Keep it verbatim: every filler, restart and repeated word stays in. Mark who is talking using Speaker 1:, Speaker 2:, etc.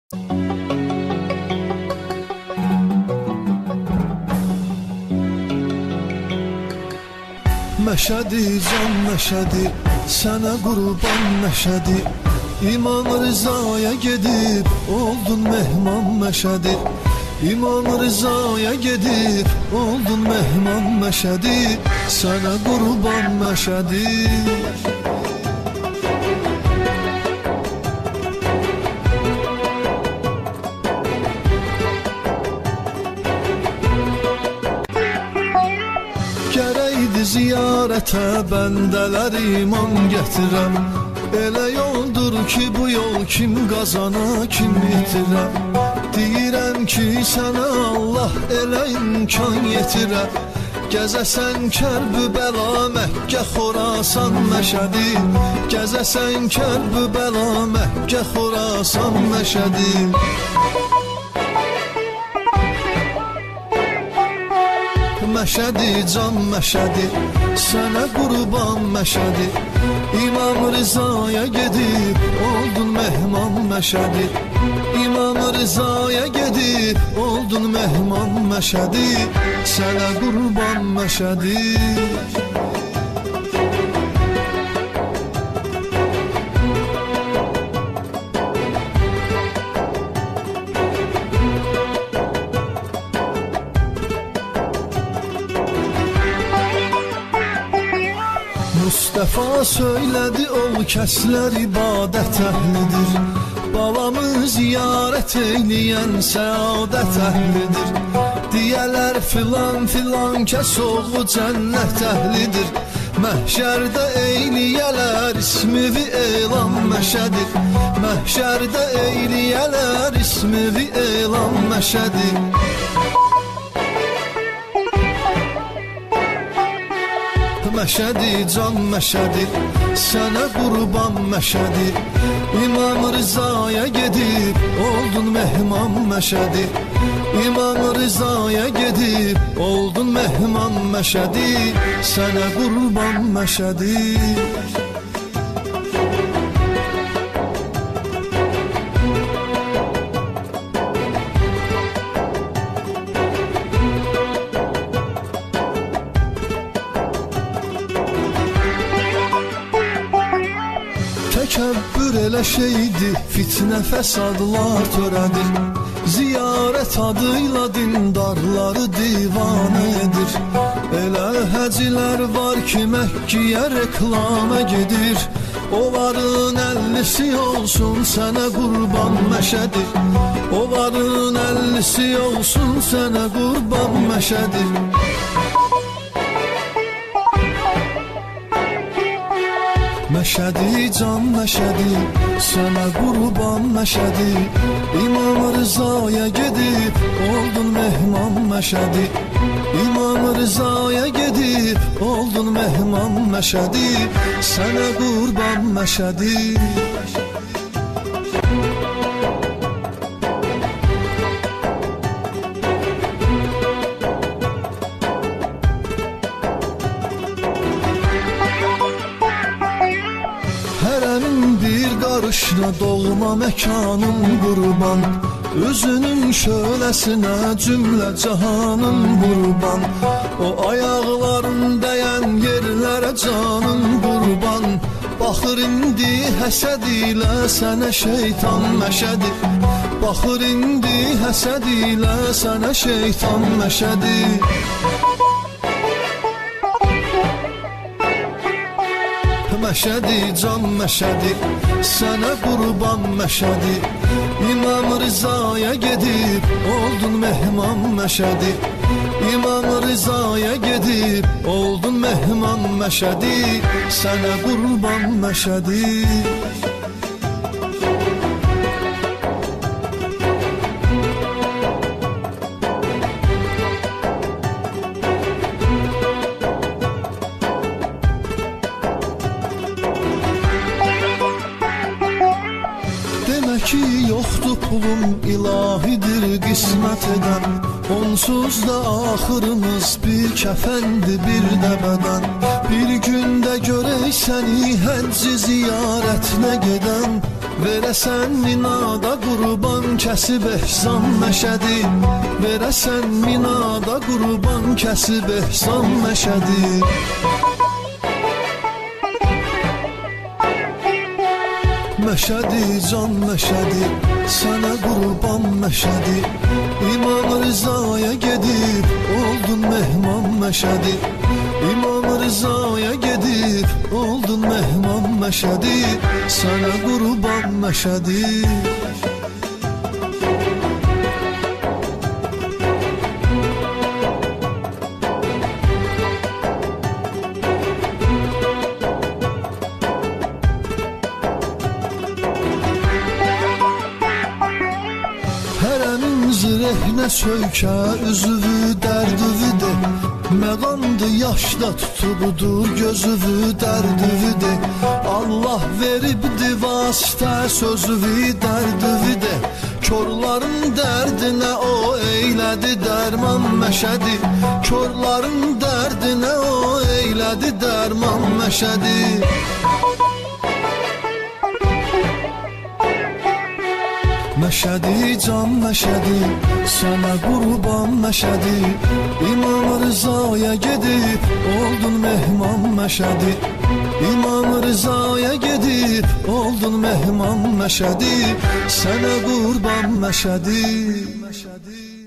Speaker 1: Məşədi, can məşədi, sənə qurban məşədi. İmam Rızaya gedib, oldun mehman məşədi. İmam Rızaya gedib, oldun mehman məşədi. Sənə qurban məşədi. Gərəkdi ziyarətə bəndələr iman gətirəm. Elə yoldur ki bu yol kim qazana kim itirə. Deyirəm ki sənə Allah elə imkan yetirə. Gəzəsən Kərbəla Məkkə Xorasan Məşədi. Gəzəsən Kərbəla Məkkə Xorasan Məşədi. Məşədi, can məşədi, sənə qurban məşədi. İmam Rızaya gedib, oldun mehman məşədi. İmam Rızaya gedib, oldun mehman məşədi. Sənə qurban məşədi. Mustafa söylədi ol kəslər ibadət əhlidir. Balamı ziyarət eyləyən səadət əhlidir. Deyələr filan filan kəs oğlu cənnət əhlidir. Məhşərdə eyləyələr ismivi elan məşədir. Məhşərdə eyləyələr ismivi elan məşədir. Məşədi, can məşədi, sənə qurban məşədi. İmam Rızaya gedib, oldun mehman məşədi. İmam Rızaya gedib, oldun mehman məşədi. Sənə qurban məşədi. Təkəbbür elə şeydir, fitnə fəsadlar törədir. Ziyarət adıyla dindarları divanə edir. Elə həcilər var ki Məkkiyə reklamə gedir. Onların əllisi olsun sənə qurban məşədi. Onların əllisi olsun sənə qurban məşədi. Məşədi, can məşədi, sənə qurban məşədi. İmam Rızaya gedib, oldun mehman məşədi. İmam Rızaya gedib, oldun mehman məşədi. Sənə qurban məşədi. Hərənin bir qarışına doğma məkanın qurban. Üzünün şöləsinə cümlə cahanın qurban. O ayaqların dəyən yerlərə canın qurban. Baxır indi həsəd ilə sənə şeytan məşədi. Baxır indi həsəd ilə sənə şeytan məşədi. Məşədi, can məşədi, sənə qurban məşədi. İmam Rızaya gedib, oldun mehman məşədi. İmam Rızaya gedib, oldun mehman məşədi. Sənə qurban məşədi. Ki yoxdur pulum ilahidir qismət edən. Onsuz da axırımız bir kəfəndi bir də bədən. Bir gündə görək səni həcc ziyarətinə gedən. Verəsən minada qurban kəsib ehsan məşədi, verəsən minada qurban kəsib ehsan məşədi. Məşədi can məşədi, sənə qurban məşədi, İmam Rızaya gedib oldun mehman məşədi, İmam Rızaya gedib oldun mehman məşədi, sənə qurban məşədi. Hərənin zirəhnə söykə üzüvü dərdüvüdür, məqamdı yaşda tutubdur gözüvü dərdüvüdür. Allah veribdi vasitə sözüvü dərdüvüdür, körların dərdinə o eylədi dərman məşədi, körların dərdinə o eylədi dərman məşədi. Məşədi can məşədi, sənə qurban məşədi, İmam Rızaya gedib oldun mehman məşədi, İmam Rızaya gedib oldun mehman məşədi, sənə qurban məşədi.